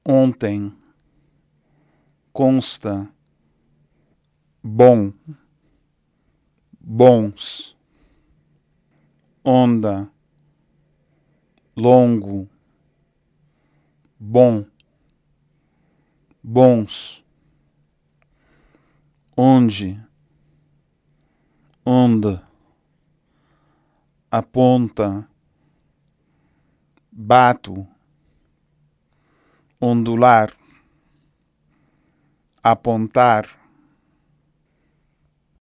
ontem, consta, bom, bons, onda, longo, bom, bons, onde, onde, aponta, bato, ondular, apontar,